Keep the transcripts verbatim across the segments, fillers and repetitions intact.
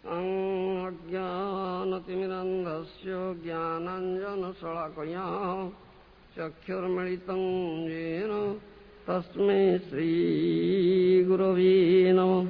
अज्ञानतिमिरन्धस्य ज्ञानाञ्जनशलाकया चक्षुर्मिलितं येन तस्मै श्रीगुरवे नमः।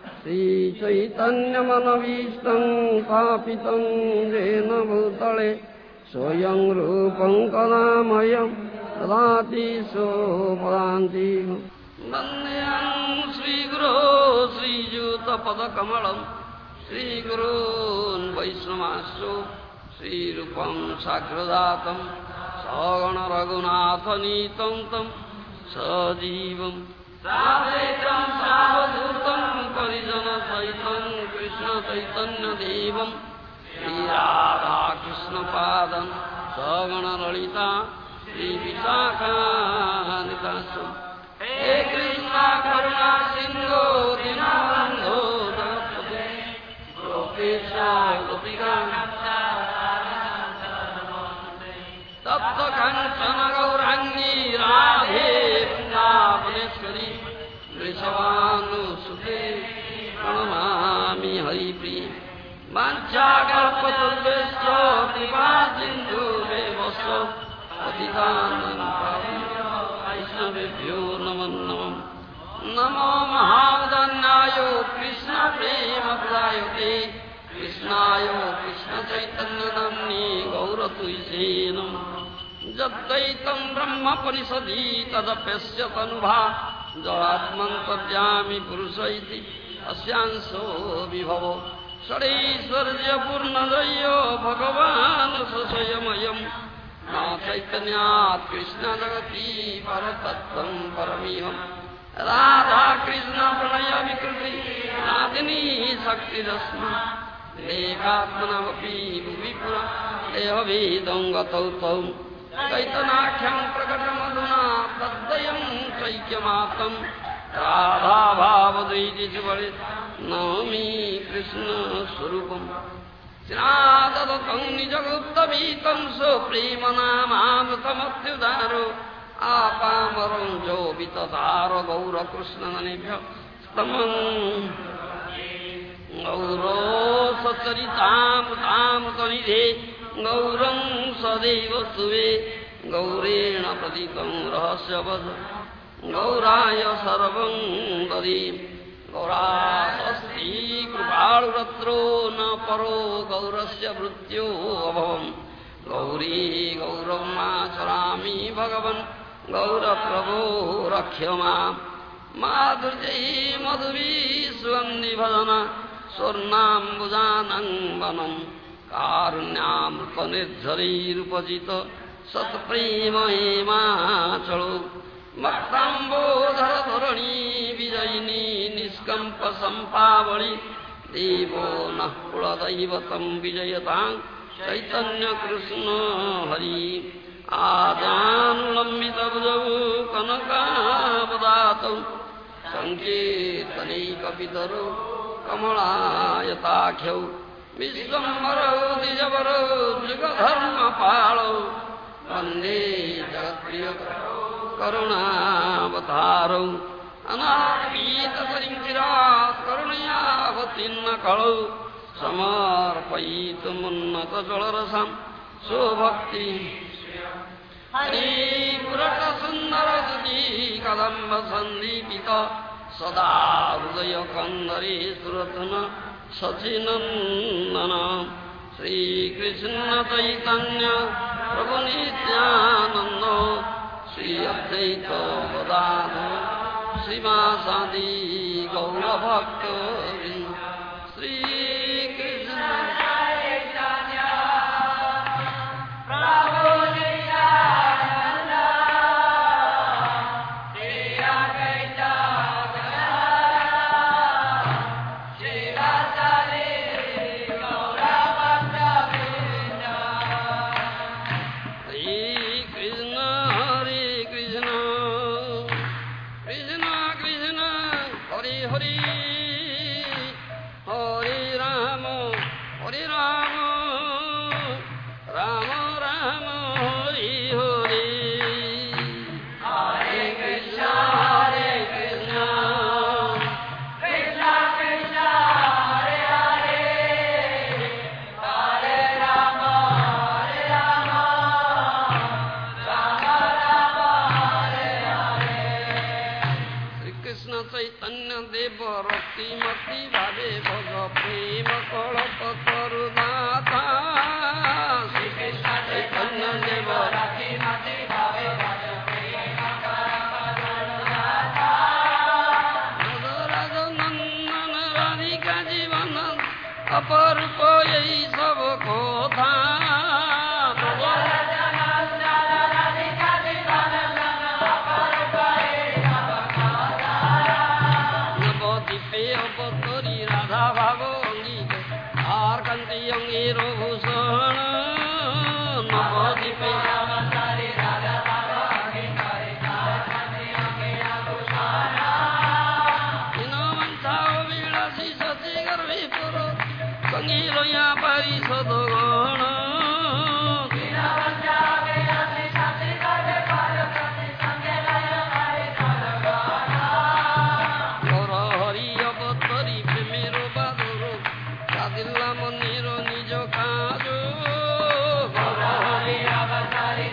श्रीचैतन्यमनवीष्टं स्थापितं येन भूतले स्वयं रूपं कदामयं ददाति सोपदान्तिकम्। वन्देऽहं श्रीगुरो श्रीयुतपदकमलं श्रीगुरून् वैष्णवांश्च श्रीरूपं साग्रजातं सगण रघुनाथनीतं तं सजीवं साद्वैतं सावधूतं परिजनसहितं कृष्णचैतन्यदेवं श्रीराधाकृष्णपादं सगण ललिता श्रीविशाखान्वितांश्च। हे कृष्णा करुणा सिन्धो दीनबन्धो जगत्पते गोपेश गोपिका तप्त काञ्चन गौराङ्गी राधे वृन्दावनेश्वरी वृषभानुसुते प्रणमामि हरिप्रिये। वाञ्छाकल्पतरुभ्यश्च कृपा सिन्धुभ्येव पतितानां पावनेभ्यो वैष्णवेभ्यो नमो नमः। नमो महावदन्याय कृष्णप्रेमप्रदायते कृष्णाय कृष्णचैतन्यनाम्ने गौरतुष्टे नमः। यद्वैतं ब्रह्मोपनिषदि तदप्यस्य तनुभा जडात्मन्तर्यामि पुरुष इति अस्यांशो विभवो षडैश्वर्यपूर्णदयो भगवान् स्वयमयं न चैतन्यात् कृष्णजगति परतत्त्वं परमिहं। राधाकृष्णप्रणयविकृति नादिनी शक्तिरस्मि देहात्मनमपि भुवि पुरा देहभेदं गतौ तौ चैतनाख्यं प्रकटमधुना तद्वयं चैक्यमाप्तं। राधाभावद्वैतसुवरे नौमि कृष्णस्वरूपम्। श्रीनाथदत्तं निजगुप्तवीतं स्वप्रेमनामामृतमत्युदारो आपामरं जो विततारो गौरकृष्णननेभ्यः स्तमं गौरो सचरितामृतामृतनिधे गौरं सदैव सुवे गौरेण प्रदीपं रहस्यवद गौराय सर्वं ददे। गौरास्ति कृपाळुरत्रो न परो गौरस्य मृत्यो अभवम्। गौरी गौरवमाचरामि भगवन् गौरप्रभो रक्ष माम्। माधुर्यै मधुवीष्वन्निभजन स्वर्णाम्बुजानङ्गनं कारुण्यामृतनिर्झरैरुपजित सत्प्रेम हेमाचलो मक्ताम्बोधर धरणी विजयिनी निष्कम्प सम्पावळि देवो नः कुलदैवतं विजयतां चैतन्य कृष्ण हरि। आजानुलम्बितभुजौ कनकावदातौ सङ्कीर्तनैकपितरौ कमलायताख्यौ विश्वम्भरौ द्विजवरौ मृगधर्मपालौ वन्दे जगत्प्रियकरौ करुणावतारौ अनापीतपरिङ्गिरात् करुणयावतीर्ण कलौ समर्पयितुमुन्नतजलरसं स्वभक्ति हरिपुरटसुन्दरसुधी कदम्बसन्दीपित सदा हृदयकन्दरे सुरतन सचिनन्दन। श्रीकृष्ण चैतन्य प्रभु नित्यानन्द श्री अद्वैत गदाधर श्रीवासादि गौरभक्तवृन्द। श्रीकृष्ण चैतन्य प्रभु नित्यानन्द श्री अद्वैत गदाधर श्रीवासादि गौरभक्तवृन्द। हरे कृष्ण हरे कृष्ण कृष्ण कृष्ण हरे हरे हरे राम हरे राम राम राम हरे हरे। हरे कृष्ण हरे कृष्ण कृष्ण कृष्ण हरे हरे अपरूप यही सब কথা নবদ্বীপে অবতরী রাধা ভাব অঙ্গিক আর কান্তি অঙ্গের ভূষণ নবদ্বীপে সঙ্গীলয়া পারিষদ গণ গৌর হরি অবতরী প্রেমের বাদর কাদিল্লা মন্দির নিজ কাজ গৌর হরি অবতরী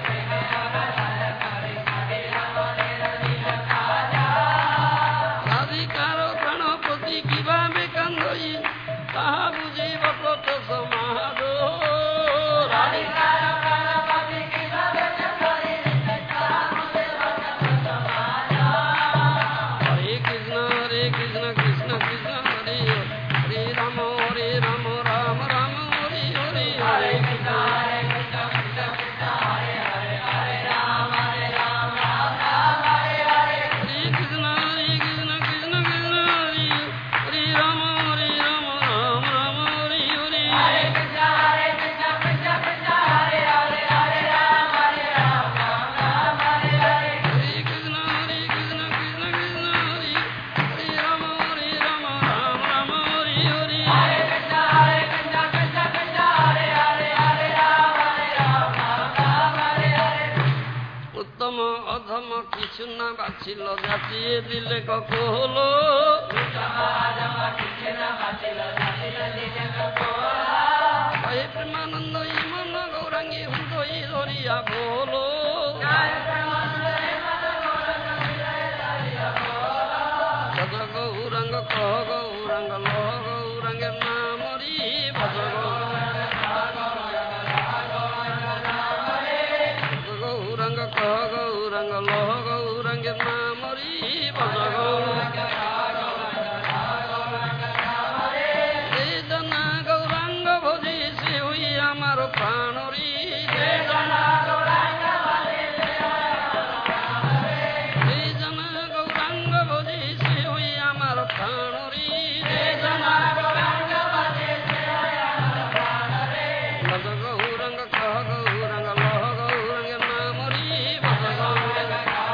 রাধিকার প্রাণপতি কিভাবে কান্দই তাহা বুঝিব প্রত সমাজ রাধিকার প্রাণপতি কিভাবে কান্দই তাহা বুঝিব প্রত সমাজ হরে কৃষ্ণ হরে কৃষ্ণ কৃষ্ণ কৃষ্ণ হরে হরে রাম হরে রাম রাম রাম হরে হরে হরে কৃষ্ণ হরে কৃষ্ণ কৃষ্ণ কৃষ্ণ হরে হরে হরে রাম হরে রাম রাম রাম হরে হরে হরে কৃষ্ণ হরে কৃষ্ণ কৃষ্ণ কৃষ্ণ হরে হরে রাম হরে রাম রাম রাম হরে হরে হরে কৃষ্ণ হরে কৃষ্ণ কৃষ্ণ কৃষ্ণ হরে হরে হরে রাম হরে রাম রাম রাম হরে হরে হরে কৃষ্ণ হরে কৃষ্ণ কৃষ্ণ কৃষ্ণ হরে হরে রাম হরে রাম রাম রাম হরে হরে হরে কৃষ্ণ হরে কৃষ্ণ কৃষ্ণ কৃষ্ণ হরে হরে হরে রাম হরে রাম রাম রাম হরে হরে উত্তম অধম কিছু না বাছিল যাচিয়ে দিলে কক হলো উত্তম অধম কিছু না বাছিল যাচিয়ে দিলে কক হলো জয় প্রেমানন্দ মন গৌরাঙ্গী হৃদয় ধরিয়া বলো জয় প্রেমানন্দ মন গৌরাঙ্গী হৃদয় ধরিয়া বলো সদ গৌরাঙ্গ কহ গৌরাঙ্গ লহ গৌরাঙ্গের নাম রি ভজ গৌরাঙ্গ গৌরাঙ্গ কহ গৌরাঙ্গ লহ গৌরাঙ্গের নাম রি ভজ গৌরাঙ্গ যে জনা গৌরাঙ্গ ভজি সে হই আমার প্রাণ রি যে জনা গৌরাঙ্গ ভজি সে জনা গৌরাঙ্গ ভজি সে হই আমার প্রাণ রি যে জনা গৌরাঙ্গ ভজি সে হই আমার প্রাণ রে ভজ গৌরাঙ্গ কহ গৌরাঙ্গ লহ গৌরাঙ্গের নাম রি ভজ গৌরাঙ্গ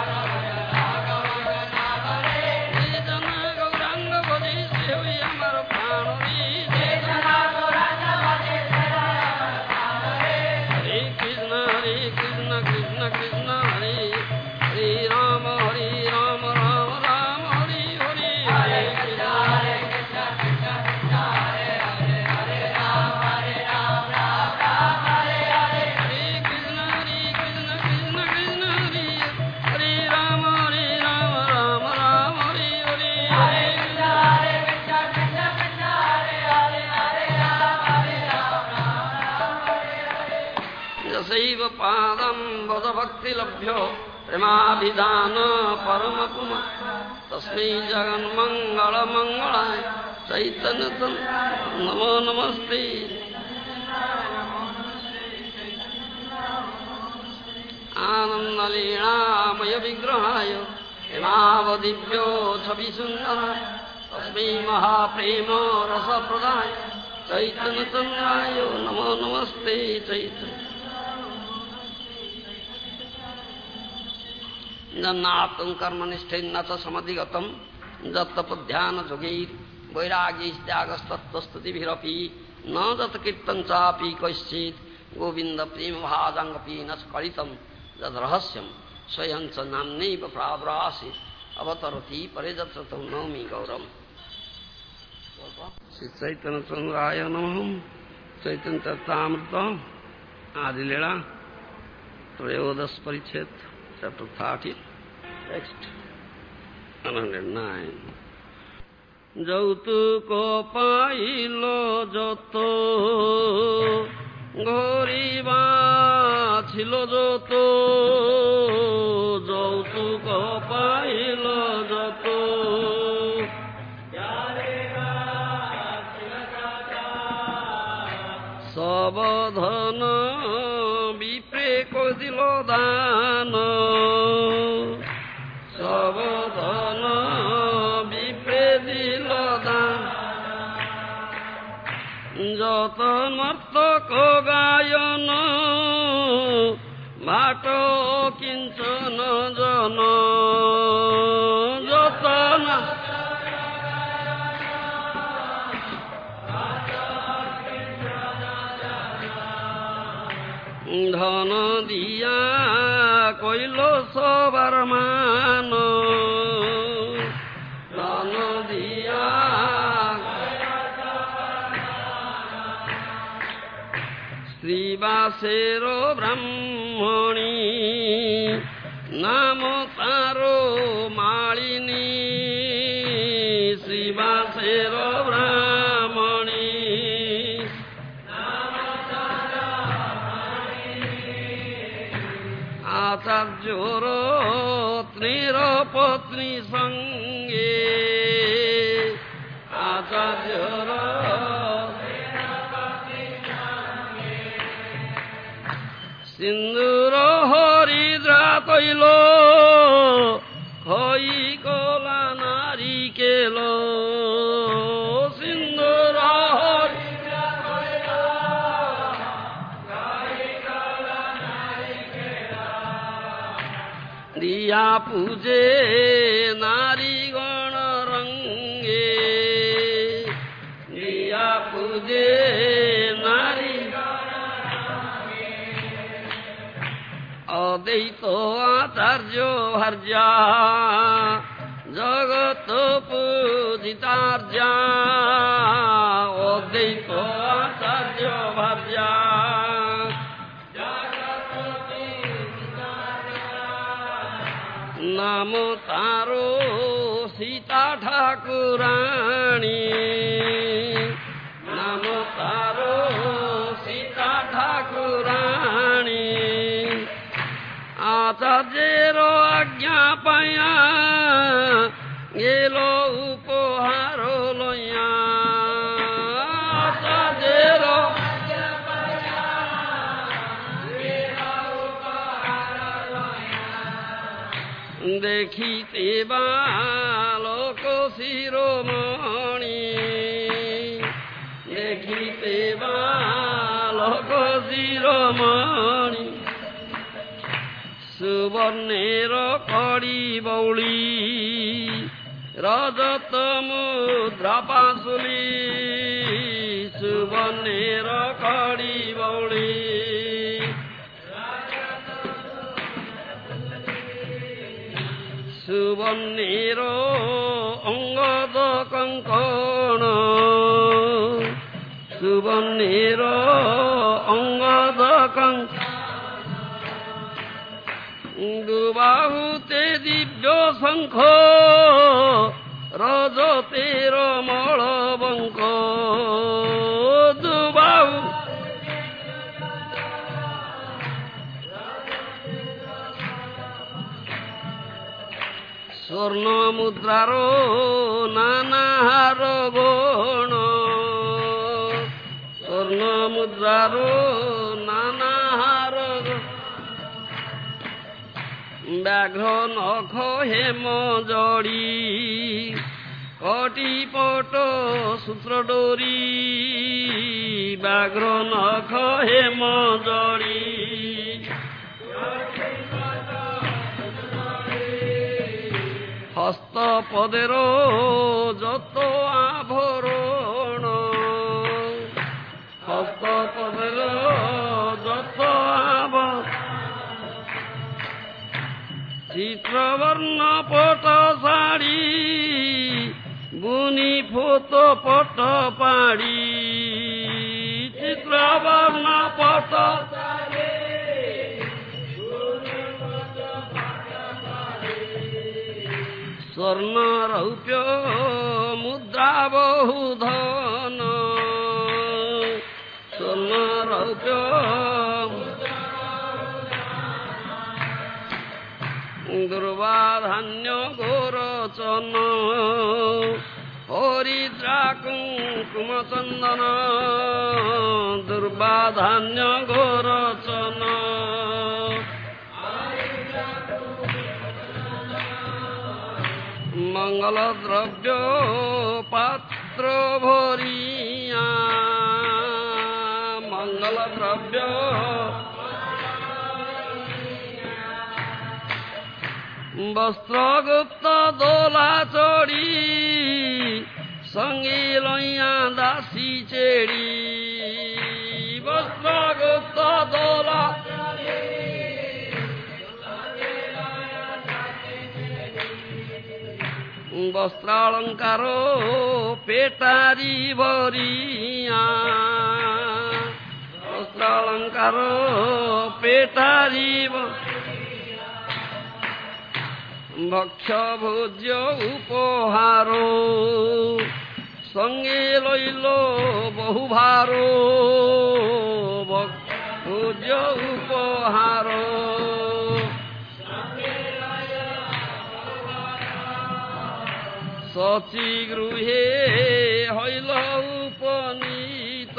যে জনা গৌরাঙ্গ ভজি সে হই আমার প্রাণ রি যে জনা গৌরাঙ্গ ভজি সে হই আমার প্রাণ রে হরে কৃষ্ণ হরে কৃষ্ণ কৃষ্ণ কৃষ্ণ হরে হরে রাম হরে রাম রাম রাম হরে হরে হরে কৃষ্ণ হরে কৃষ্ণ কৃষ্ণ কৃষ্ণ হরে হরে হরে রাম হরে রাম রাম রাম হরে হরে হরে কৃষ্ণ হরে কৃষ্ণ কৃষ্ণ কৃষ্ণ হরে হরে রাম হরে রাম রাম রাম হরে হরে হরে কৃষ্ণ হরে কৃষ্ণ কৃষ্ণ কৃষ্ণ হরে হরে হরে রাম হরে রাম রাম রাম হরে হরে যশৈব পাদম বদ ভক্তি লভ্য প্রেমাভিধান পরম পুম তস্मै জগন্মঙ্গল মঙ্গলায় চৈতন্য নমো নমস্তে आनंद लीलामय विग्रहाय हेमावदिव्यो छवि सुंदराय तस्मै महाप्रेम रस प्रदाय चैतन्य चंद्राय नमो नमस्ते चैतन्य जन्नात्म कर्मनिष्ठेन च समधिगतम जत्तपध्यान जोगैर वैरागी त्यागस्तत्वस्तुतिभिरपि न जत कीर्तन चापि कैश्चित् गोविंद प्रेम भाजांगपि न स्खलितम जद रहस्यम स्वयं च नाम्नैव प्रादुरासि अवतरति परे जत्र नौमि गौरम। श्री चैतन्य चंद्राय नमः। चैतन्य चरितामृत आदि लीला त्रयोदश परिच्छेद chapter thirty text one hundred nine যৌতুক পাইল যত গরিবা ছিল যত যৌতুক পাইল যত যারে গা ছিল কাটা সবধন বিপ্রে করিল দান, সবধন বিপ্রে দিল দান। যত নর্তক গায়ন ভাট কিঞ্চন জন, যত ধন দিয়া কইল সবার মান, ধন দিয়া শ্রীবাসের ব্রাহ্মণী নাম তার মালিনী, শ্রীবাসের ব্রাহ্মণী আচার্যর ত্রির পত্নী সঙ্গে, আচার্যর সিন্দুর হরিদ্রা তৈল হই কলা নারিকেল, সিন্দুর হরিদ্রা তৈল দিয়া পূজে নারীগণ রঙ্গে, দিয়া পূজে নারী অদ্বৈত আচার্য ভার্যা জগত পূজিতার্যা, অদ্বৈত আচার্য ভার্যা নাম তারো সীতা ঠাকুরানী, নাম তারো সীতা ঠাকুরানী। আচার্যের আজ্ঞা পাইয়া গেল উপহার লইয়া, আচার্যের দেখিতে বালক শিরোমণি, দেখিতে বালক শিরোমণি। সুবর্ণের কড়ি বৌলি রজত মুদ্রা পাশুলি, সুবর্ণের কড়ি বৌলি সুবর্ণের অঙ্গদ কঙ্কণ, সুবর্ণের অঙ্গদ কঙ্কণ। দুবাহুতে দিব্য শঙ্খ রজতের মলবঙ্ক, দুবাহু স্বর্ণ মুদ্রার নানাহার গণ, স্বর্ণ মুদ্রার নানাহার ব্যাঘ্র নখ হেম জড়ি কটিপট সূত্র ডোরি, ব্যাঘ্র নখ হেম জড়ি হস্তপদের যত আভরণ, হস্তপদের যত আভরণ। চিত্রবর্ণ পট শাড়ি বুনি ফোত পট পাড়ি, চিত্রবর্ণ পট স্বর্ণ রৌপ্য মুদ্রা বহু ধন, স্বর্ণ রৌপ্য দুর্বা ধান্য গোরচন হরিদ্রা কুঙ্কুম চন্দন, दुर्बाधान्य गोरचन मंगल द्रव्य पात्र भरिया मंगल द्रव्य वस्त्र गुप्त दोला चढ़ी संगे लैया दासी चेड़ी वस्त्र गुप्त दोला वस्त्रालंकार पेटारी भरिया वस्त्रालंकार पेटारी भक्ष भोज्य उपहारो संगे लैलो बहुभारो भोज्य उपहारो सची गृहे हईल उपनीत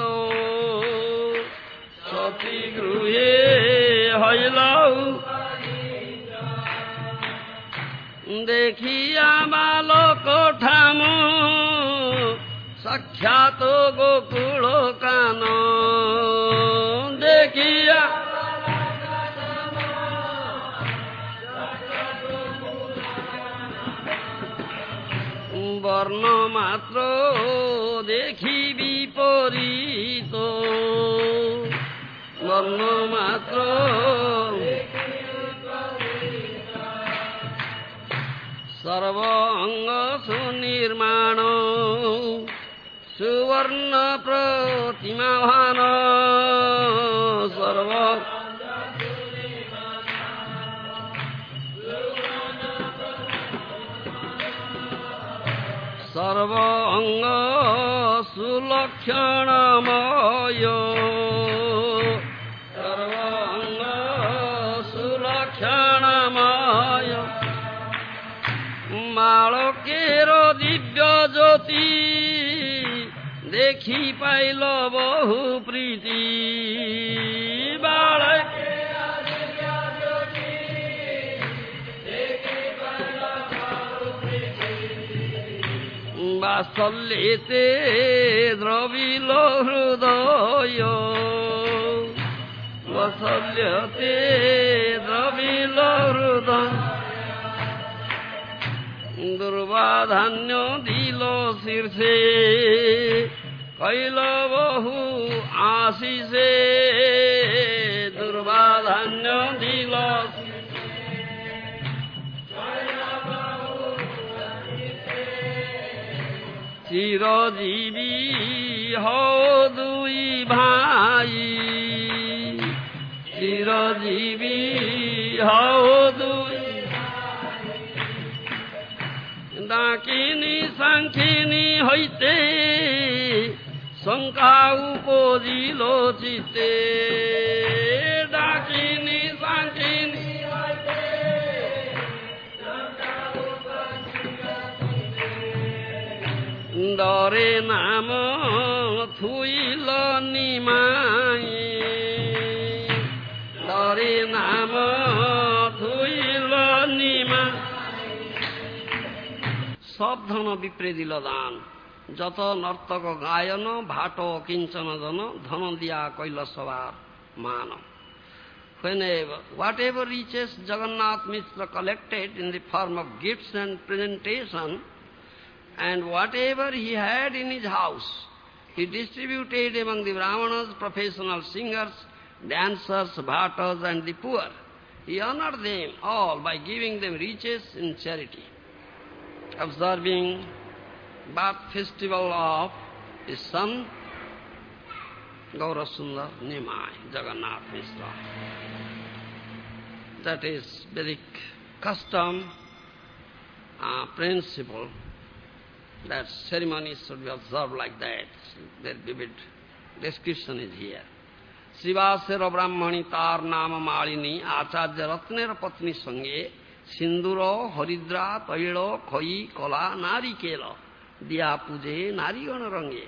सची गृहे हईल देखिया बालक ठाम साक्षात गोकुल कान देखिया वर्ण मात्र देखी विपरीत वर्ण मात्र सर्व अंग सुनिर्माण सुवर्ण प्रतिमा भान सर्व सर्व अंग सुलक्षणमय सर्व अंग सुलक्षणमय बालकेर दिव्य ज्योति देखी पाइल बहु प्रीति बालक वात्सल्यते द्रविल हृदय वात्सल्यते द्रविल हृदय दुर्बाधान्य दिल शीर्षे कैल बहु आशीषे दुर्बाधान्य दिल चिरजीवी हो दुई भाई चिरजीवी हो दुई डाकिनी सांखिनी हईते शंका उपजिल चिते डाकिनी सांखिनी डरे नाम थुइल निमाई डरे नाम थुइल निमा सब धन विप्रे दिल दान जत नर्तक गायन भाट किंचन जन धन दिया कैल सवार मान whenever whatever riches Jagannath Mishra collected in the form of gifts and presentation and whatever he had in his house he distributed among the Brahmanas, professional singers, dancers, bhattas and the poor. He honored them all by giving them riches in charity. Observing birth festival of his son Gaurasundar Nimai, Jagannath Mishra. That is Vedic custom, uh, principle, that ceremonies should be observed like that. Their vivid description is here. Srivasera Brahmani tar nama malini acharya ratnera patni sange sinduro haridra tailo khoi kola nari kela diya puje nari gana range.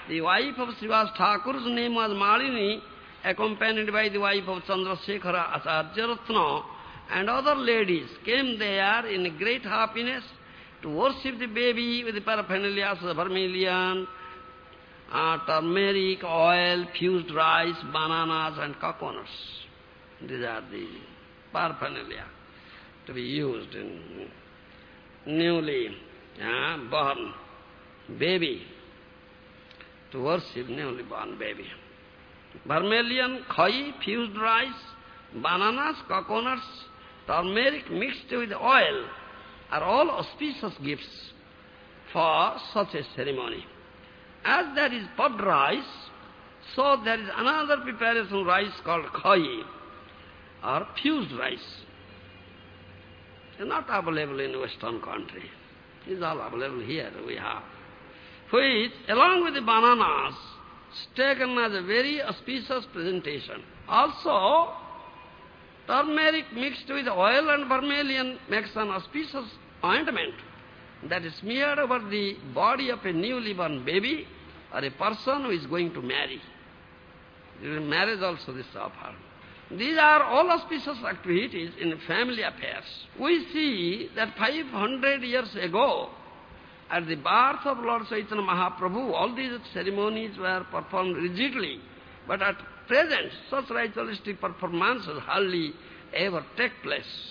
The wife of Srivas Thakur's name was Malini, accompanied by the wife of Chandrasekhara Acharya Ratna, and other ladies came there in great happiness to worship the baby with the paraphernalia of vermilion, uh, turmeric, oil, fused rice, bananas and coconuts. These are the paraphernalia to be used in newly uh, born baby, to worship newly born baby. Vermilion, khai, fused rice, bananas, coconuts, turmeric mixed with oil are all auspicious gifts for such a ceremony. As there is puffed rice, so there is another preparation rice called khai, or fused rice. It is not available in Western country. It is all available here we have. Which, along with the bananas, is taken as a very auspicious presentation. Also, turmeric mixed with oil and vermilion makes an auspicious ointment that is smeared over the body of a newly born baby or a person who is going to marry. During marriage also this is offered. These are all auspicious activities in family affairs. We see that five hundred years ago, at the birth of Lord Chaitanya Mahaprabhu, all these ceremonies were performed rigidly. But at present, such ritualistic performances hardly ever take place.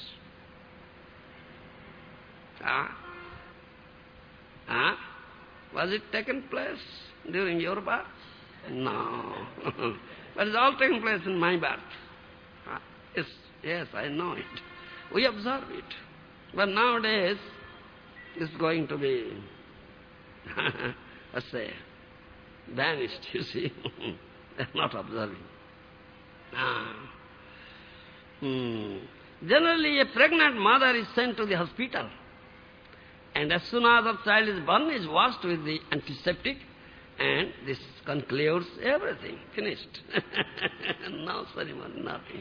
Ah? Ah? Was it taken place during your birth? No. But it's all taken place in my birth. Ah? Yes, yes, I know it. We observe it. But nowadays, it's going to be, let's say, vanished, you see. They're not observing. Ah. Hmm. Generally, a pregnant mother is sent to the hospital, and as soon as her child is born, is washed with the antiseptic, and this concludes everything. Finished. No ceremony, nothing.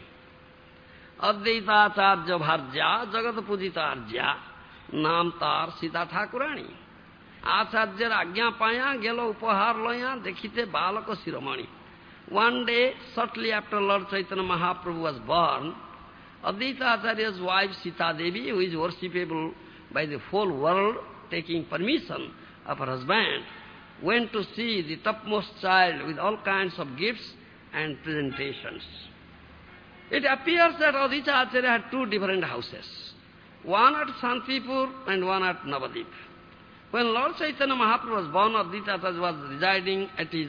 Advaita Acharya Bharja Jagat Pujita Arja Naam Tar Sita Thakurani. Acharya Agya Paya Gelo Upahar Loya Dekhite Balaka Siramani. One day, shortly after Lord Chaitanya Mahaprabhu was born, Advaita Acharya's wife Sita Devi, who is worshipable by the whole world, taking permission of her husband, went to see the topmost child with all kinds of gifts and presentations. It appears that Advaita Acharya had two different houses, one at Santipur and one at Navadip. When Lord Chaitanya Mahaprabhu was born, Advaita Acharya was residing at his,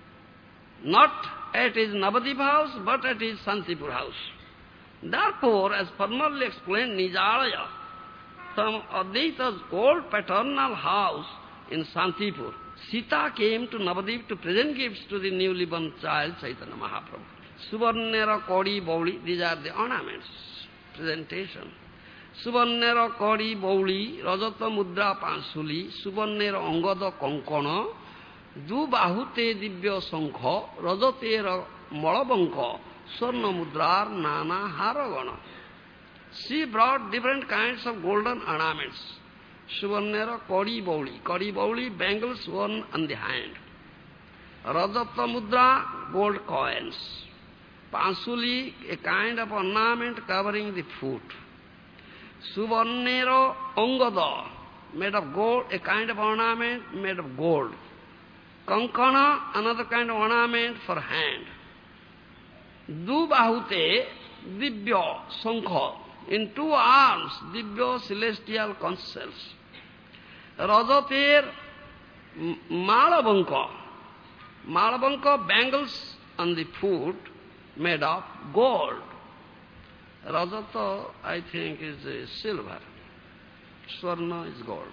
not at his Navadip house, but at his Santipur house. Therefore, as formerly explained, Nijalaya, from Advaita's old paternal house in Santipur, Sita came to Navadip to present gifts to the newly born child, Chaitanya Mahaprabhu. Suvarnera Kodi Bauli, these are the ornaments, presentation. Suvarnera Kodi Bauli, Rajata Mudra Pansuli, Suvarnera Angada Konkana, Du Bahute Divya Sankha, Rajatera Malabanka, Swarna Mudrar Nana Haragana. She brought different kinds of golden ornaments. Suvarnera Kodi Bauli, Kodi Bauli, bangles worn on the hand. Rajata Mudra, gold coins. Pansuli, a kind of ornament covering the foot. Suvarnero Angada, made of gold, a kind of ornament made of gold. Kankana, another kind of ornament for hand. Du Bahute, Divya Sankha, in two arms, Divya celestial conch shells. Rajater Malabanka, Malabanka, bangles on the foot made of gold. Rajata, I think, is uh, silver. Swarna is gold.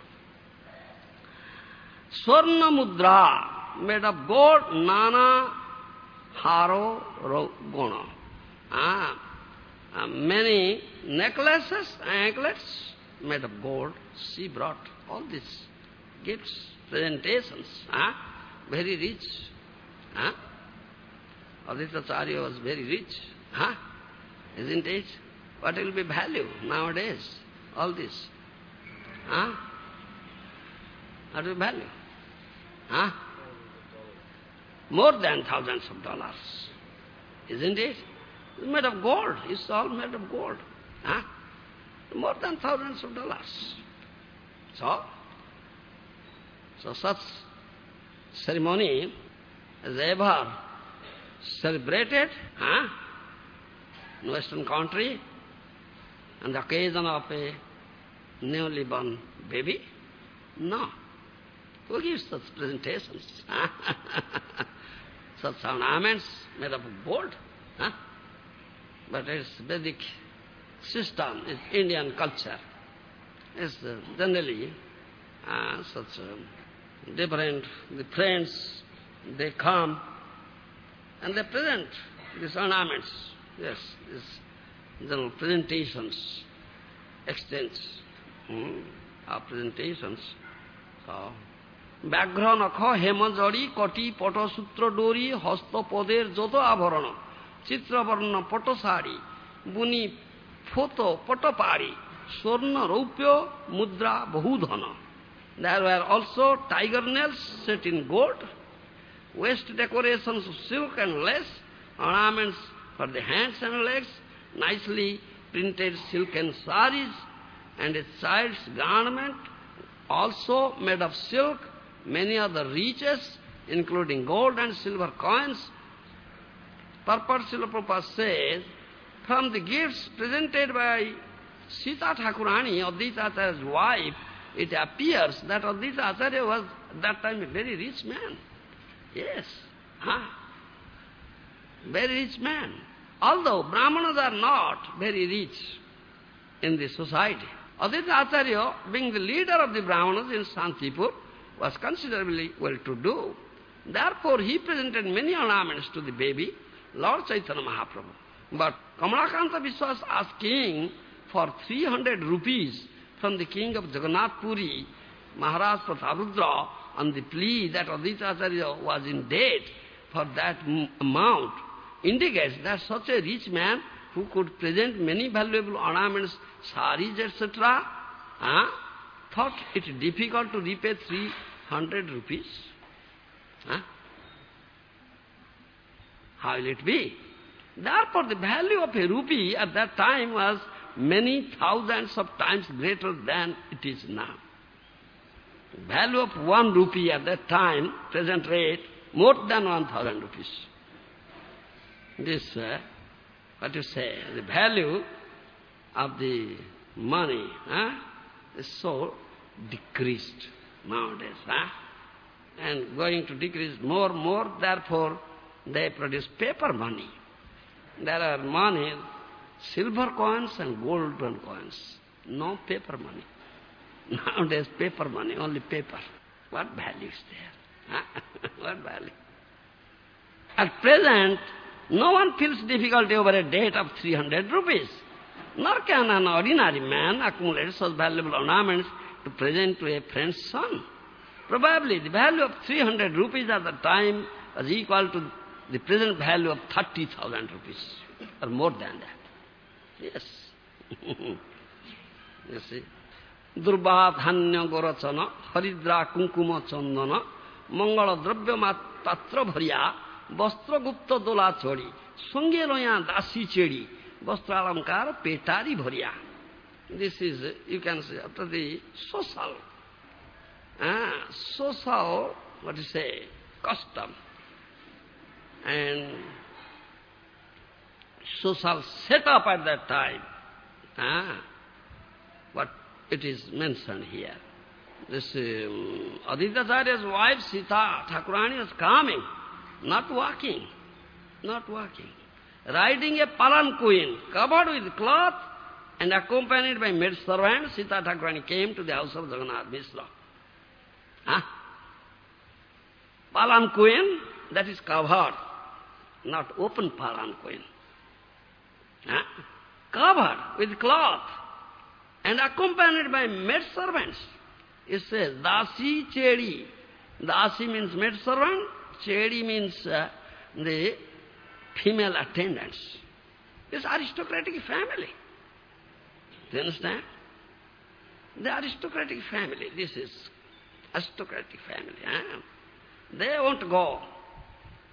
Swarna Mudra, made of gold, Nana Haro Gona. Ah, uh, many necklaces, anklets made of gold. She brought all these gifts, presentations. Ah, very rich. Ah, Advaita Acharya was very rich. Huh? Isn't it? What will be value nowadays? All this. Huh? What will be value? Huh? more than thousands of dollars. Isn't it? It's made of gold. It's all made of gold. Huh? More than thousands of dollars. So, so such ceremony is ever celebrated huh? in Western country on the occasion of a newly born baby? No. Who gives such presentations? Such ornaments made of gold? Huh? But it's Vedic system, it's Indian culture. It's uh, generally uh, such uh, different, the friends, they come and they present these ornaments. Yes, these general presentations, exchange hmm, of presentations. So, ব্যাঘ্র নখ হেমজড়ি কটি পটসূত্র ডোরি হস্তপদের যত আভরণ চিত্রবর্ণ পটসাড়ি বুনি ফোত পটপাড়ি স্বর্ণ রৌপ্য মুদ্রা বহুধন. There were also tiger nails set in gold, waist decorations of silk and lace, ornaments for the hands and legs, nicely printed silken saris, and a child's garment also made of silk, many other riches, including gold and silver coins. Purport Srila Prabhupada says, from the gifts presented by Sita Thakurani, Advaita Acharya's wife, it appears that Advaita Acharya was at that time a very rich man. Yes, huh? Very rich man. Although Brahmanas are not very rich in the society, Advaita Acharya, being the leader of the Brahmanas in Santipur, was considerably well-to-do. Therefore, he presented many ornaments to the baby, Lord Chaitanya Mahaprabhu. But Kamalakanta Vishwas asked king for three hundred rupees from the king of Jagannath Puri, Maharaj Prataparudra, on the plea that Advaita Acharya was in debt for that amount, indicates that such a rich man who could present many valuable ornaments, saris, et cetera, huh, thought it difficult to repay three hundred rupees. Huh? How will it be? Therefore, the value of a rupee at that time was many thousands of times greater than it is now. The value of one rupee at that time, present rate, more than one thousand rupees. This, uh, what you say, the value of the money huh, is so decreased nowadays. Huh? And going to decrease more and more, therefore they produce paper money. There are money, silver coins and golden coins, no paper money. Nowadays paper money, only paper. What value is there? Huh? What value? At present, no one feels difficulty over a debt of three hundred rupees. Nor can an ordinary man accumulate such valuable ornaments to present to a friend's son. Probably the value of three hundred rupees at the time was equal to the present value of thirty thousand rupees, or more than that. Yes. You see. Durba dhanya gorachana, haridra kunkuma chandana, mangala dravya matatra bharya, vastra gupta dola chori, sange loya dasi chedi, vastra alamkar petari bharya. This is, you can say, after the social, ah, social, what you say, custom, and social setup at that time. Ah, what it is mentioned here. This um, Advaita Acharya's wife, Sita Thakurani, was coming, not walking, not walking, riding a palanquin covered with cloth and accompanied by maid servant. Sita Thakurani came to the house of Jagannath Mishra. Huh? Palanquin, that is covered, not open palanquin. Huh? Covered with cloth and accompanied by maid servants. It says, Dasi Chedi. Dasi means maid servant, Chedi means uh, the female attendants. It's aristocratic family. Do you understand? The aristocratic family, this is aristocratic family. Huh? They won't go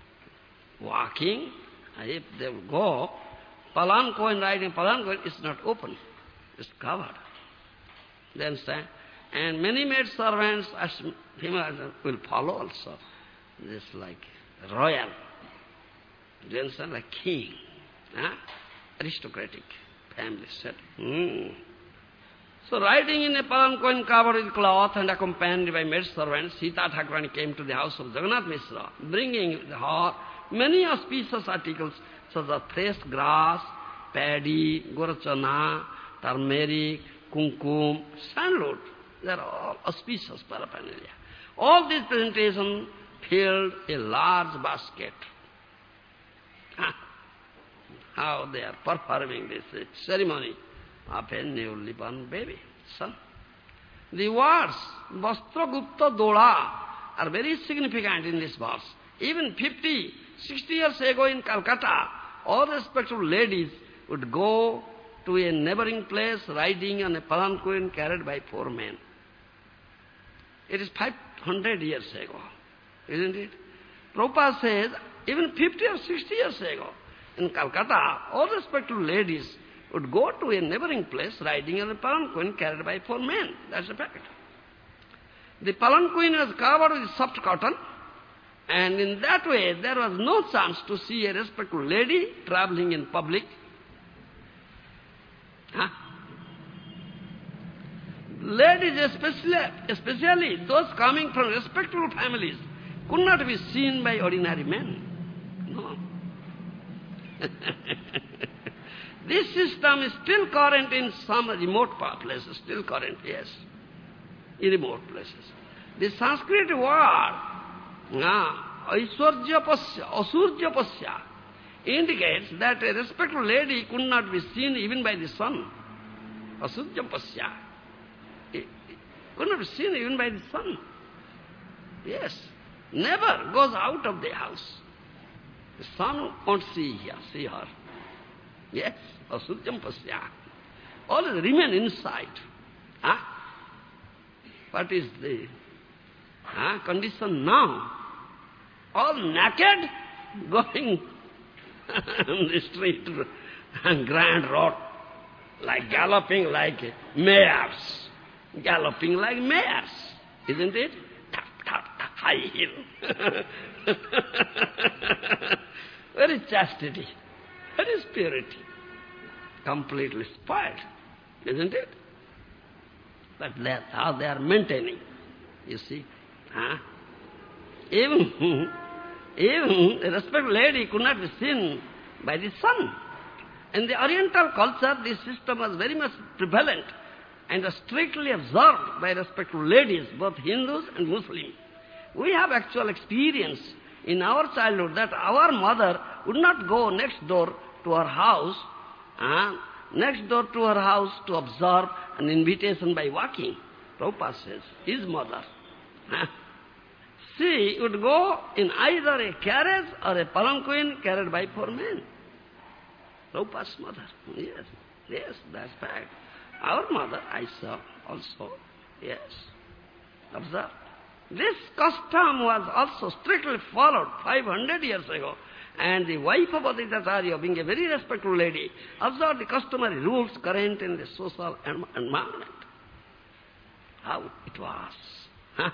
walking, if they will go, palanquin, riding palanquin is not open, it's covered. Do you understand? And many maid servants as female will follow also. This like royal. Do you understand? Like king. Huh? Aristocratic family set. Hmm. So riding in a palanquin covered with cloth and accompanied by maid servants, Sita Thakurani came to the house of Jagannath Mishra, bringing with her many auspicious articles such as fresh grass, paddy, gorachana, turmeric, kumkum, sandalwood. They are all auspicious paraphernalia. All these presentations filled a large basket. Ah, how they are performing this ceremony of a newly born baby, son. The words Vastra Gupta Dola are very significant in this verse. Even fifty, sixty years ago in Calcutta, all respective ladies would go to a neighboring place riding on a palanquin carried by four men. It is five hundred years ago, isn't it? Prabhupada says, even fifty or sixty years ago, in Calcutta, all respective ladies would go to a neighboring place riding on a palanquin carried by four men. That's a fact. The palanquin was covered with soft cotton, and in that way there was no chance to see a respectful lady traveling in public. Huh? Ladies, especially, especially those coming from respectable families, could not be seen by ordinary men. No. This system is still current in some remote places, still current, yes, in remote places. The Sanskrit word, Aishwarjapasya, Asurjapasya, indicates that a respectable lady could not be seen even by the sun. Asurjapasya. It could not be seen even by the sun. Yes. Never goes out of the house. The sun won't see her, see her. Yes, Asurjam Pasya. Always remain inside. Huh? What is the huh, condition now? All naked, going on the street, grand road, like galloping like mares. Galloping like mares, isn't it? Tap, tap, tap, high hill. Very chastity, very purity. Completely spoiled, isn't it? But that's how they are maintaining, you see. Huh? Even, even a respectable lady could not be seen by the sun. In the Oriental culture, this system was very much prevalent and was strictly observed by respectable ladies, both Hindus and Muslims. We have actual experience in our childhood that our mother would not go next door to her house, uh, next door to her house to observe an invitation by walking. Prabhupada says, his mother. Uh, she would go in either a carriage or a palanquin carried by four men. Prabhupada's mother. Yes, yes, that's fact. Our mother, I saw also, yes, observe. This custom was also strictly followed five hundred years ago. And the wife of Advaitacharya, being a very respectful lady, observed the customary rules current in the social environment. How it was. Huh?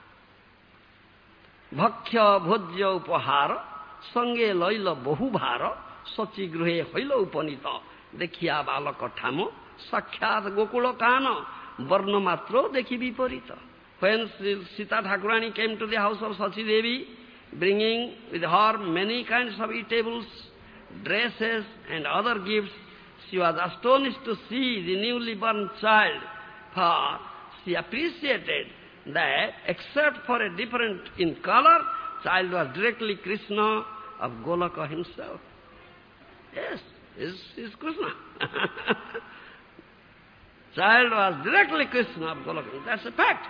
Bhakya bhojya upahara, sange laila bahubhara, sachi gruhe haila upanita, dekhiya balaka thamo, sakshat gokula kana, varna matro dekhi viparita. When Sita Thakurani came to the house of Sachi Devi, bringing with her many kinds of eatables, dresses and other gifts, she was astonished to see the newly born child, for she appreciated that, except for a difference in color, child was directly Krishna of Golaka himself. Yes, is is Krishna. Child was directly Krishna of Golaka. That's a fact.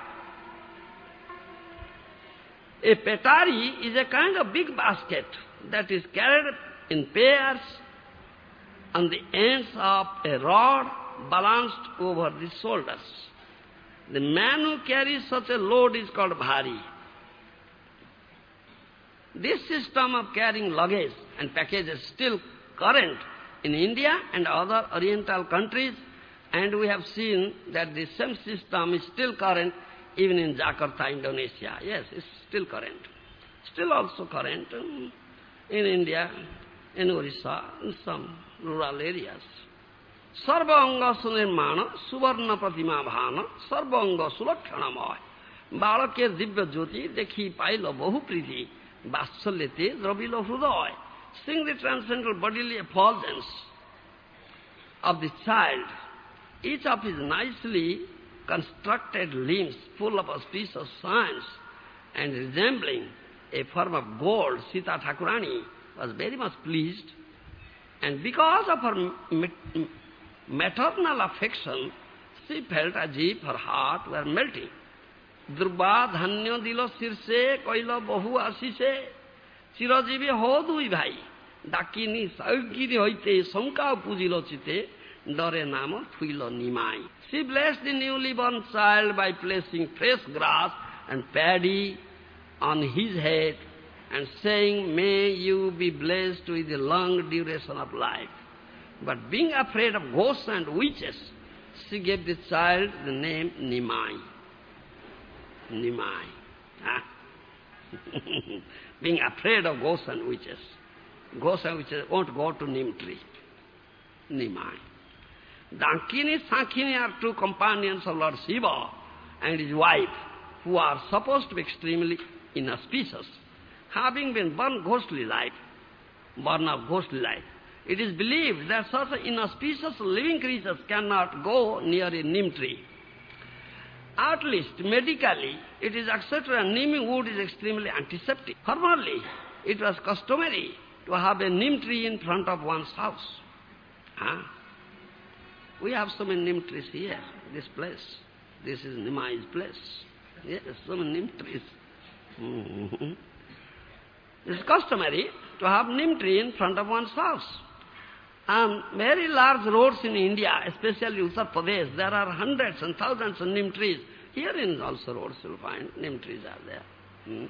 A petari is a kind of big basket that is carried in pairs on the ends of a rod balanced over the shoulders. The man who carries such a load is called bhari. This system of carrying luggage and packages is still current in India and other Oriental countries, and we have seen that the same system is still current even in Jakarta, Indonesia. Yes, it's still current. Still also current in India, in Orissa, in some rural areas. Sarva anga sunirmana, suvarna pratima bhana, sarva anga sulakshanamoy. Balake divya jyoti, dekhi pailo bahu priti, vatsallete dravilo hrudoy. Sing the transcendental bodily effulgence of the child, each of his nicely constructed limbs full of auspicious signs and resembling a form of gold. Sita Thakurani was very much pleased, and because of her maternal affection, she felt as if her heart were melting. Durba dhanyo dilo sirse koilo bahu asise চিরজীবী হো দুই ভাই ডাকিনি সাউগিরি হইতে শঙ্কা পুজিল চিতে ডরে নাম থুইল Nimai. She blessed the newly born child by placing fresh grass and paddy on his head and saying, may you be blessed with the long duration of life. But being afraid of ghosts and witches, she gave the child the name Nimai. Nimai. Huh? Being afraid of ghosts and witches. Ghosts and witches won't go to Nim tree. Nimai. Dankini, Sankhini are two companions of Lord Shiva and his wife, who are supposed to be extremely inauspicious, having been born ghostly life, born of ghostly life. It is believed that such inauspicious living creatures cannot go near a Nim tree. At least medically, it is accepted that neem wood is extremely antiseptic. Formerly, it was customary to have a neem tree in front of one's house. Huh? We have so many neem trees here, this place. This is Nimai's place. Yes, so many neem trees. Mm-hmm. It is customary to have neem tree in front of one's house. And very large roads in India, especially Uttar Pradesh, there are hundreds and thousands of neem trees. Here in also roads you'll find neem trees are there. Hmm.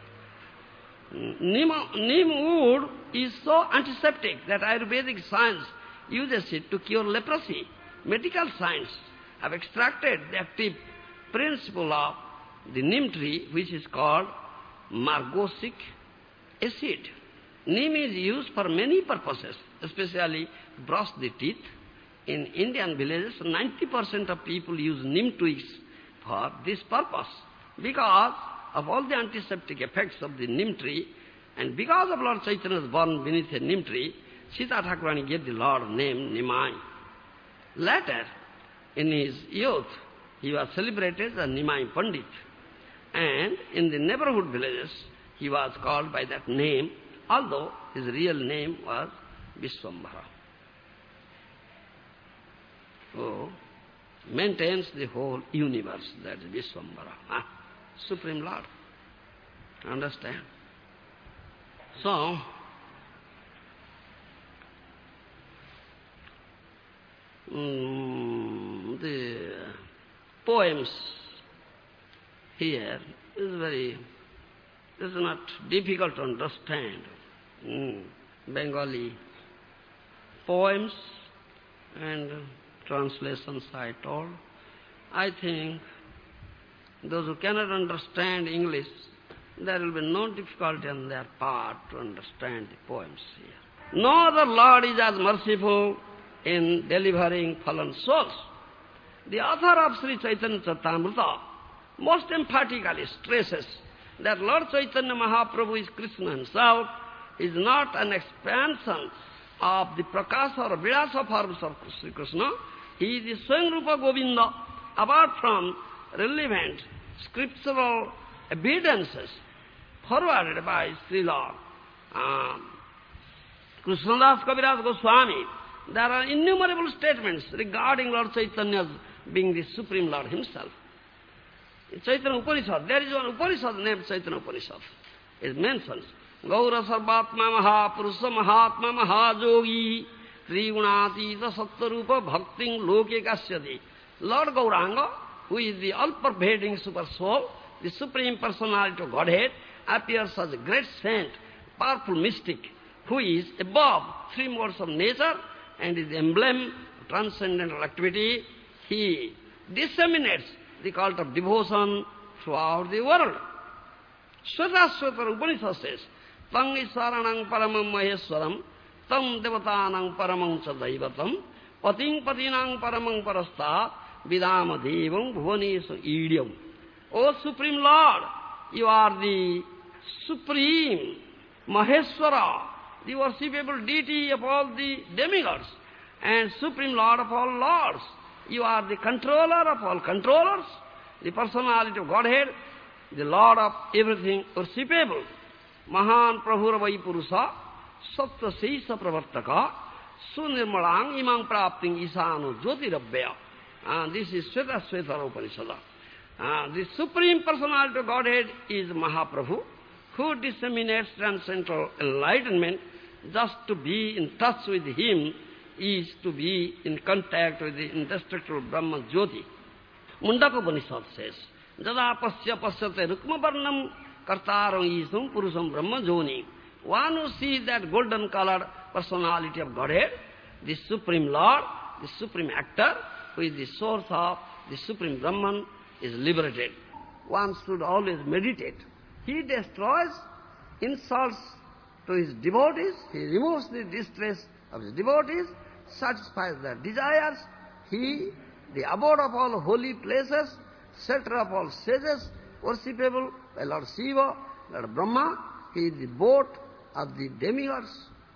Neem, neem wood is so antiseptic that Ayurvedic science uses it to cure leprosy. Medical science have extracted the active principle of the neem tree, which is called margosic acid. Neem is used for many purposes, especially brush the teeth. In Indian villages, ninety percent of people use neem twigs for this purpose. Because of all the antiseptic effects of the neem tree, and because of Lord Chaitanya's born beneath a neem tree, Sita Thakurani gave the Lord name Nimai. Later, in his youth, he was celebrated as Nimai Pandit. And in the neighborhood villages, he was called by that name, although his real name was Vishwambara. So, maintains the whole universe, that is Vishwambara, huh? Supreme Lord. Understand? So, um, the poems here is very, is not difficult to understand. Mm. Bengali poems and translations I told. I think those who cannot understand English, there will be no difficulty on their part to understand the poems here. No other Lord is as merciful in delivering fallen souls. The author of Sri Chaitanya Charitamrita most emphatically stresses that Lord Chaitanya Mahaprabhu is Krishna himself, is not an expansion of the Prakasa or Vilasa forms of Sri Krishna. He is the Swayamrupa Govinda, apart from relevant scriptural evidences forwarded by Srila um, Krishnadas Kaviraj Goswami. There are innumerable statements regarding Lord Chaitanya being the Supreme Lord himself. In Chaitanya Upanishad, there is one Upanishad named Chaitanya Upanishad. It mentions Gaura Sarvatma Mahapurusha Mahatma Mahajogi Trigunatita Sattarupa Bhakting Loke Kasyati. Lord Gauranga, who is the all-pervading super soul, the Supreme Personality of Godhead, appears as a great saint powerful mystic who is above three modes of nature and is the emblem of transcendental activity. He disseminates the cult of devotion throughout the world. Shvetasvatara Upanishad says, Tang Iswaranang Paramam Maheswaram, Tam Devatanang Paramam Sadaivatam, Pating Patinang Paramam Parasta, Vidama Devam Bhuvanesu Idyam. O Supreme Lord, you are the Supreme Maheswara, the worshipable deity of all the demigods, and Supreme Lord of all lords. You are the controller of all controllers, the personality of Godhead, the Lord of everything worshipable. Mahan Prahuravai Purusa, Sattva Seisa Pravartaka, Sunirmalang Imam Prapting Isano Jyotirabhya. Uh, this is Shvetasvatara Upanishad. Uh, the Supreme Personality of Godhead is Mahaprabhu, who disseminates transcendental enlightenment. Just to be in touch with Him is to be in contact with the indestructible Brahma Jyoti. Mundaka Upanishad says, Jada pasya pasyate rukma varnam kartaram isum purusam Brahma Joni. One who sees that golden colored personality of Godhead, the Supreme Lord, the Supreme Actor, who is the source of the Supreme Brahman, is liberated. One should always meditate. He destroys insults to his devotees, he removes the distress of his devotees, satisfies their desires. He, the abode of all holy places, shelter of all sages, worshipable by Lord Shiva, Lord Brahma, he is the boat of the demigods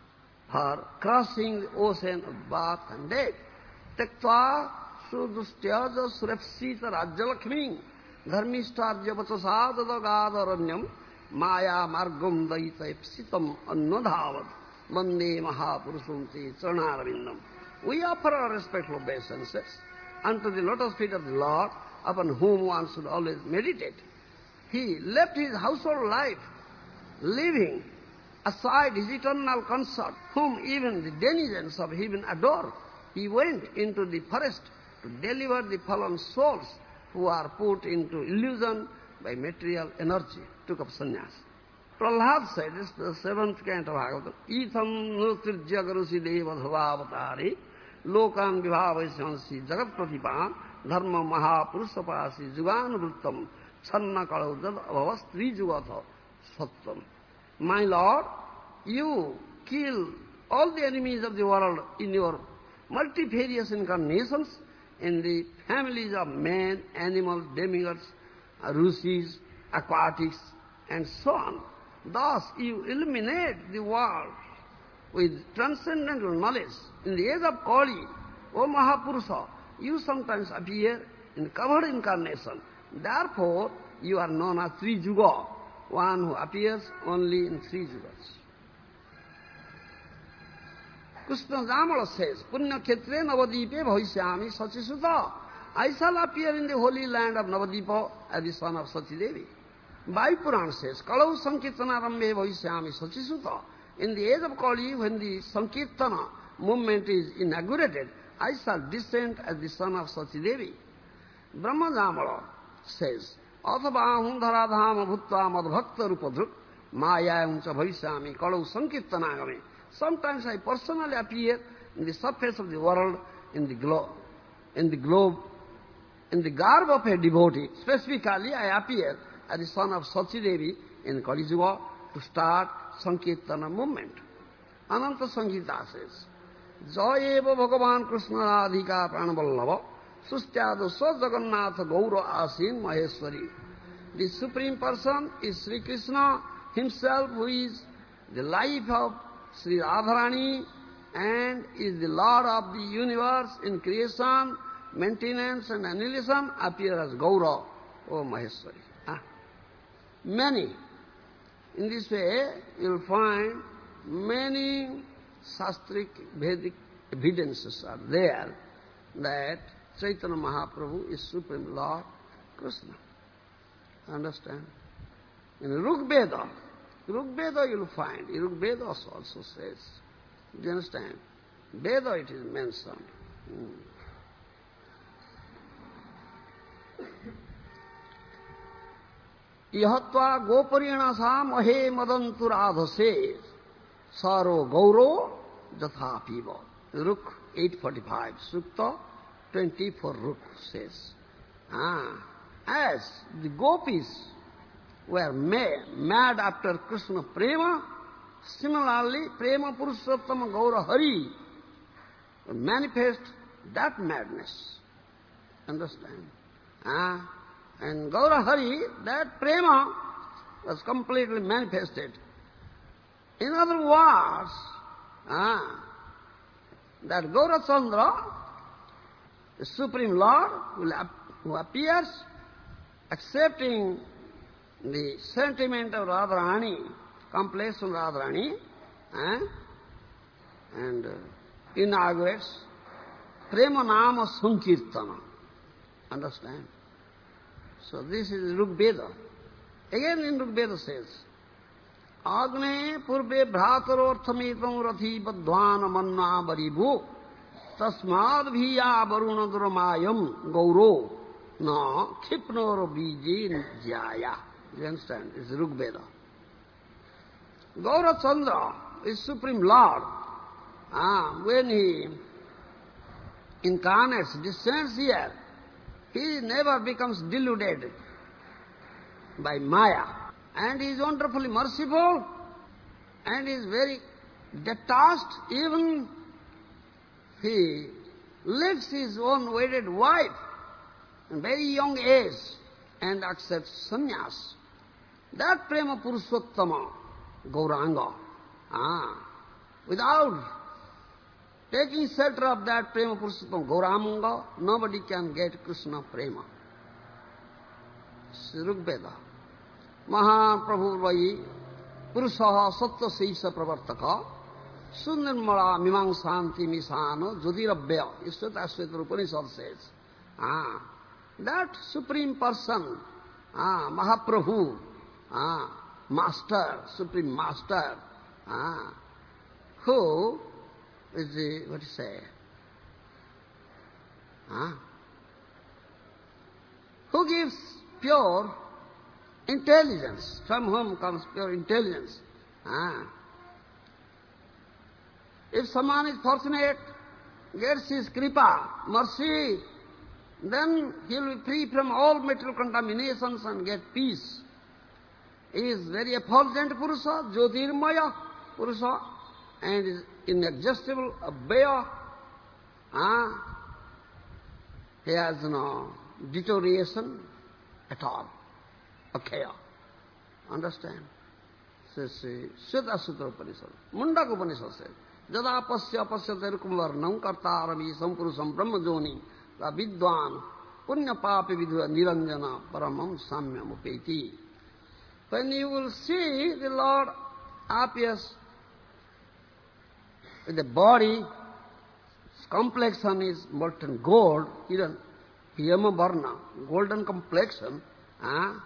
for crossing the ocean of birth and death. Tektva sudustyaja surepsita rajyalakshmi dharmishtarja vachasadagadharanyam Maya margam daita ipsitam annadhavad mande mahapurusam te charanarvindam. We offer our respectful obeisances unto the lotus feet of the Lord, upon whom one should always meditate. He left his household life, leaving aside his eternal consort, whom even the denizens of heaven adore. He went into the forest to deliver the fallen souls who are put into illusion by material energy. Took up sannyas. Prahlad said, this is the seventh canto of Bhagavatam, Itham nutirjya garusi deva dhavavatari, lokan vibhavasyansi jagat pratipan, dharma mahapurusapasi juganavrittam, channa kalaudad avavas trijugatha sattam. My Lord, you kill all the enemies of the world in your multifarious incarnations, in the families of men, animals, demigods, rishis, aquatics, and so on. Thus you illuminate the world with transcendental knowledge. In the age of Kali, O Mahapurusha, you sometimes appear in covered incarnation. Therefore, you are known as Sri Juga, one who appears only in three Jugas. Krishna Jamala says, Punya Khetre Navadipe Bhavishyami Sachisuta. I shall appear in the holy land of Navadipa as the son of Sachi Devi. Vayu Purana says, Kalau Sankirtana Rambe Bhavishyami Sachisuta. In the age of Kali, when the Sankirtana movement is inaugurated, I shall descend as the son of Sachi Devi. Brahma Jamala says, Athabahum dharadhama bhutta madbhakta rupadhruk mayayam cha bhavishyami kalau sankirtanagame. Sometimes I personally appear in the surface of the world, in the globe, in the globe, in the garb of a devotee. Specifically, I appear as the son of Sachi Devi in Kali Yuga to start Sankirtana movement. Ananta Samhita says, Jayeva Bhagavan Krishna Radhika Pranavallava Sustyadu Jagannath Gaura Asin Maheshwari. The Supreme Person is Sri Krishna himself, who is the life of Sri Radharani and is the Lord of the universe in creation, maintenance and annihilation, appear as Gaura, O Maheshwari. Ah. Many. In this way, you will find many Shastric, Vedic evidences are there that Chaitanya Mahaprabhu is Supreme Lord Krishna. Understand? In Rigveda, Rigveda you will find, Rigveda also says, do you understand? Veda it is mentioned. Hmm. Ihatva goparina mahe madanturadhase saro gauro jatha piva. Ruk eight forty-five, Sukta twenty-four Ruk says. Ah, as the gopis were mad, mad after Krishna Prema, similarly Prema Purushottama Gaura Hari manifest that madness. Understand? Ah, and Gaura Hari, that Prema was completely manifested. In other words, ah, that Gaura Chandra, the Supreme Lord, will ap who appears accepting the sentiment of Radharani, complex from Radharani, eh? and uh, inaugurates Prema Nama Sankirtana. Understand? So this is Rigveda. Again in Rigveda says, Agne purve bhratarorthamitam rathi badhvana manna baribu tasmad bhiya varuna dramayam gauro na khipnoro biji jaya. You understand? It's Rigveda. Gaura Chandra is Supreme Lord. Ah, when he incarnates, descends here, he never becomes deluded by Maya. And he is wonderfully merciful and is very detached. Even he leaves his own wedded wife in very young age and accepts sannyas. That Prema Purushottama, Gauranga, ah, without taking shelter of that Prema Purushottama, Gauranga, nobody can get Krishna Prema. Rigveda. Mahaprabhu Vai Purusaha Sattva Seisa Pravartaka Sunirmala Mimangsanti Misano Jodirabhya. Ishvata Upanishad says. Ah, that Supreme Person, ah, Mahaprabhu, ah, Master, Supreme Master, ah, who is the, what do you say, ah, who gives pure intelligence, from whom comes pure intelligence. Ah. If someone is fortunate, gets his kripa, mercy, then he will be free from all material contaminations and get peace. He is very effulgent Purusa, Jyotirmaya Purusa, and is inexhaustible, abhaya. Ah. He has no deterioration at all. Akhaya. Understand? Says Shveta Sutra Upanishad. Mundaka Upanishad says, Jada pasya pasyate rukumvarnam kartarami sampurusam brahmajoni la vidwan punya papi vidya niranjana paramam samyam upeti. When you will see the Lord appears with the body, his complexion is molten gold, even Hiyama Varna, golden complexion, ah,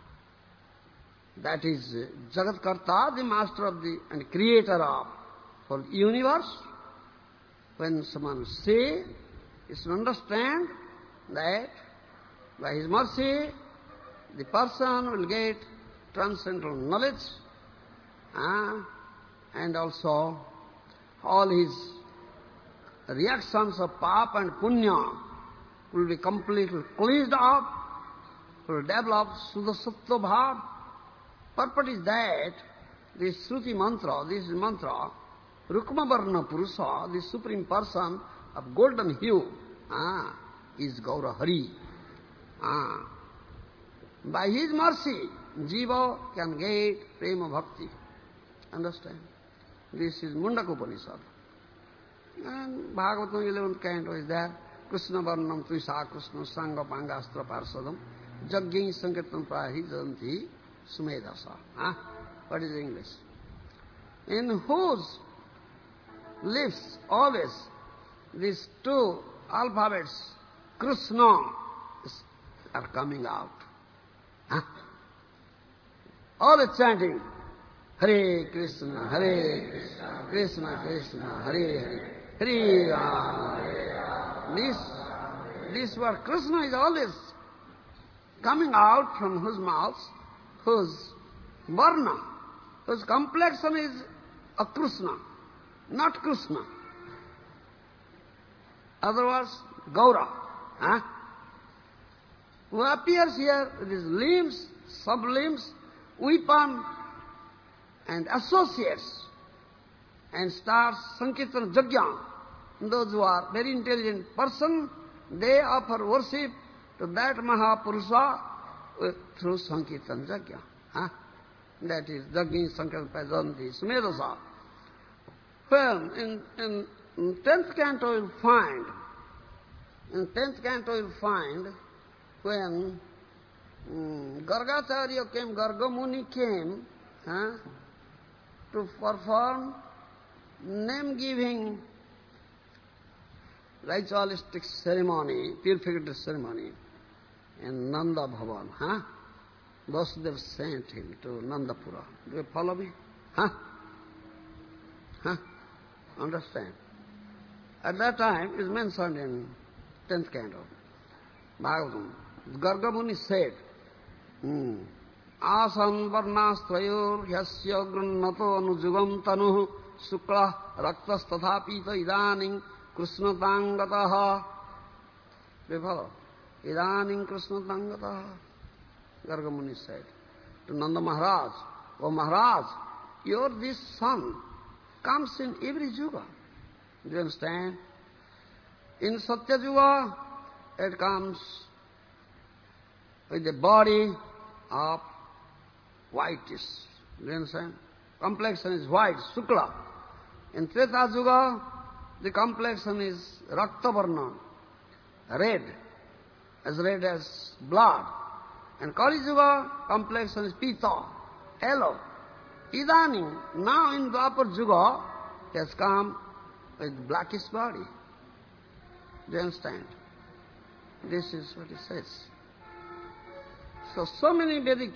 that is Jagat Karta, the master of the and creator of whole universe. When someone say, he should understand that by his mercy, the person will get transcendental knowledge, ah, and also all his reactions of papa and punya will be completely cleansed off, will develop Suddha Sattva Bhav. Purport is that this Shruti mantra, this mantra, Rukma Varna Purusa, the Supreme Person of golden hue, ah, is Gaura Hari. Ah. By his mercy, Jiva can get Prema Bhakti. Understand? This is Mundaka Upanishad. And Bhagavatam eleventh canto is there. Krishna Varnam Tuisa Krishna Sangha Pangastra Parsadam Jagyin Sankirtan Prahi Janti Sumedasa. Ah, what is English? In whose lips always these two alphabets, Krishna, are coming out. Huh? Always chanting, Hare Krishna, Hare Krishna, Krishna Krishna, Hare Hare, Hare Rama. This, this word Krishna is always coming out from whose mouth, whose varna, whose complexion is a Krishna, not Krishna. Otherwise, Gaura, huh? who appears here with his limbs, sub-limbs, weapon, and associates, and starts Sankirtan Yajna. Those who are very intelligent person, they offer worship to that Mahapurusha through Sankirtan Yajna. Huh? That is Yajna Sankirtan Pajanti Sumedasa. Well, in, in, in tenth canto you'll find, in tenth canto you'll find when um, Gargacharya came, Gargamuni came huh, to perform name-giving ritualistic ceremony, purificatory ceremony in Nanda Bhavan. Huh? Vasudev sent him to Nandapura. Do you follow me? Huh? Huh? Understand? At that time, it is mentioned in tenth canto, Bhagavatam. Gargamuni said, hmm, Asan varnastrayor yasya grunnato anujugam tanuh sukla raktas tathapita idaning krishna tangataha. Do you follow? Idaning krishna tangataha. Gargamuni said to Nanda Maharaj, O Maharaj, your this son comes in every yuga. Do you understand? In Satya Yuga, it comes with the body of whitish. Do you understand? Complexion is white, Sukla. In Treta Yuga, the complexion is Raktavarna, red, as red as blood. And Kali Yuga, complexion is Pita, yellow. Idanim, now in Dwapar Yuga, he has come with blackish body. Do you understand? This is what he says. So, so many Vedic,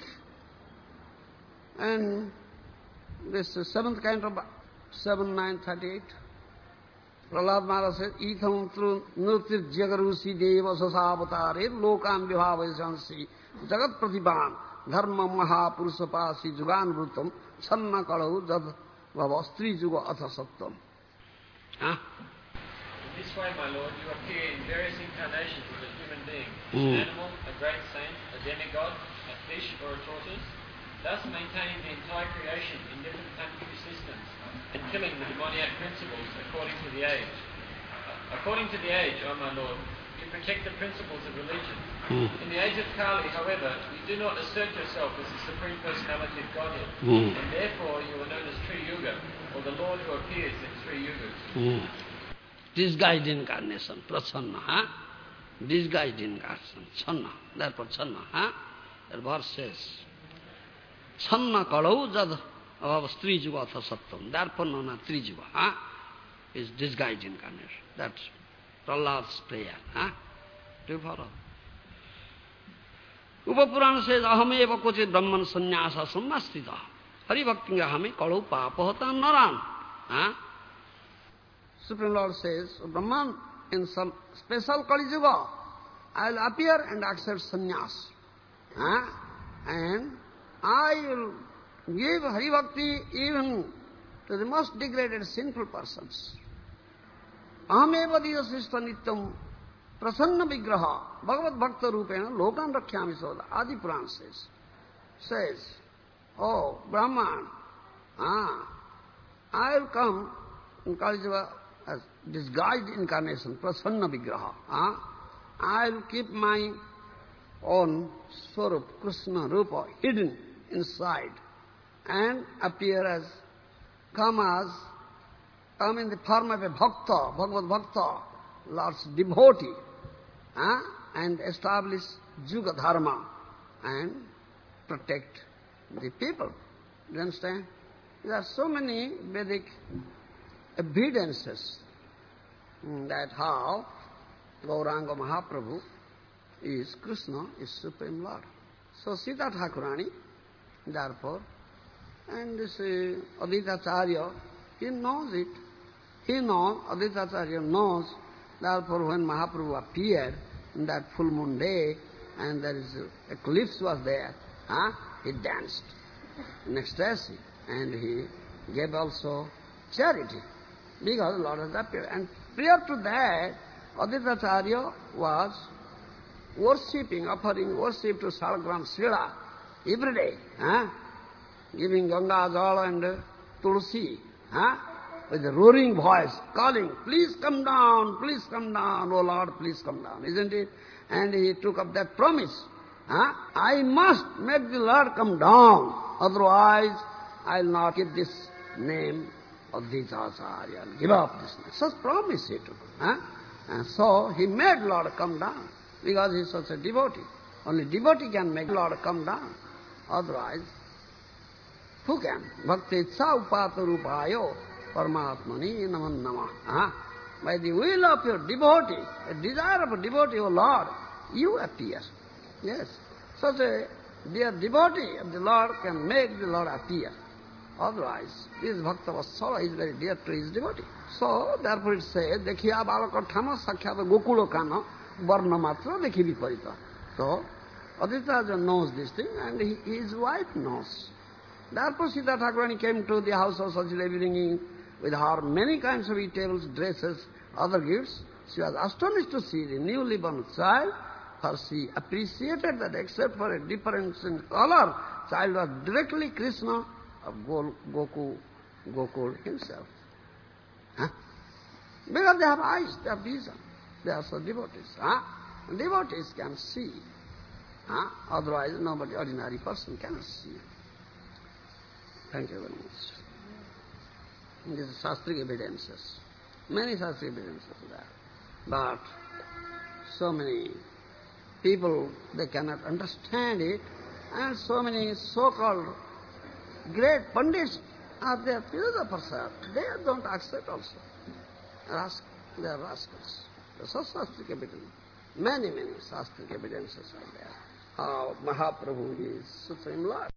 and this is seventh canto, seven, nine, thirty-eight. Prahlad Maharaj says, Itham tru nurtir jagarusi deva sasavatare lokam vibhavajansi jagat pratibhan dharma mahapurusapasi jugan vrutam sanna kalau jad vavastri juga atha sattam. Huh? In this way, my Lord, you appear in various incarnations as a human being, Mm. an animal, a great saint, a demigod, a fish, or a tortoise, thus maintaining the entire creation in different planetary systems and killing the demoniac principles according to the age. According to the age, O my Lord, you protect the principles of religion. Mm. In the age of Kali, however, you do not assert yourself as the Supreme Personality of Godhead, Mm. and therefore you are known as Tri Yuga, or the Lord who appears in three yugas. Mm. Disguised incarnation, prasanna, huh? Disguised incarnation, channa, therefore channa, huh? That verse says, channa kalau jad abhav stri juga atha sattam, therefore known as Tri Yuga, huh? Is disguised incarnation. That's Prahlad's prayer, huh? Do you follow? Upapurana says, ahameva kochit brahman sannyasa sammastita. Hari bhakti ahame kalau papahata naran. Huh? Supreme Lord says, Brahman, in some special Kali Yuga, I will appear and accept sannyas. Huh? And I will give Hari Bhakti even to the most degraded sinful persons. Ahameva diyasishta nityam prasanna vigraha bhagavad bhakta rupena lokan rakhyami soda. Adi Purana says, says, oh, Brahman, ah, I will come in Kali Yuga as disguised incarnation, prasanna vigraha. Ah? I will keep my own Swarup, Krishna, Rupa, hidden inside and appear as, come as, come in the form of a bhakta, Bhagavad Bhakta, Lord's devotee, ah? And establish Yuga Dharma and protect the people. Do you understand? There are so many Vedic evidences that how Gauranga Mahaprabhu is Krishna, is Supreme Lord. So Sita Thakurani, therefore, and this uh, Advaita Acharya, he knows it. He knows, Advaita Acharya knows, therefore when Mahaprabhu appeared in that full moon day, and there is uh, eclipse was there, Huh? He danced in ecstasy, and he gave also charity, because Lord has appeared. And prior to that, Advaita Acharya was worshipping, offering worship to Salagram Srila every day, huh? Giving Ganga Jal and uh, Tulsi, huh? With a roaring voice, calling, please come down, please come down, oh Lord, please come down, isn't it? And he took up that promise. Huh? I must make the Lord come down, otherwise I'll not keep this name of Advaita Acharya. I'll give up this name. Such promise he took. Huh? And so he made Lord come down, because he is such a devotee. Only devotee can make Lord come down. Otherwise, who can? Bhakti itsa upata rupayo paramatmani naman namah. Huh? By the will of your devotee, a desire of a devotee, O Lord, you appear. Yes. Such a dear devotee of the Lord can make the Lord appear. Otherwise, this Bhakta Vatsala is very dear to his devotee. So, therefore it says, Dekhiya balakathama sakhyata gokulo kana varna matra dekhi viparita. So, Advaita knows this thing, and he, his wife knows. Therefore Sita Thakurani came to the house of Sachidevi bringing with her many kinds of eatables, dresses, other gifts. She was astonished to see the newly born child, for she appreciated that except for a difference in color, child was directly Krishna of Goku, Gokul himself. Huh? Because they have eyes, they have vision. They are so devotees. Huh? Devotees can see. Huh? Otherwise, nobody, ordinary person cannot see. Thank you very much. These are Shastric evidences. Many Shastric evidences there. But so many people, they cannot understand it, and so many so-called great pundits are there, philosophers, they don't accept also. Ras they are rascals. There are so Shastric evidence. Many, many Shastric evidences are there. How Mahaprabhu is Supreme Lord.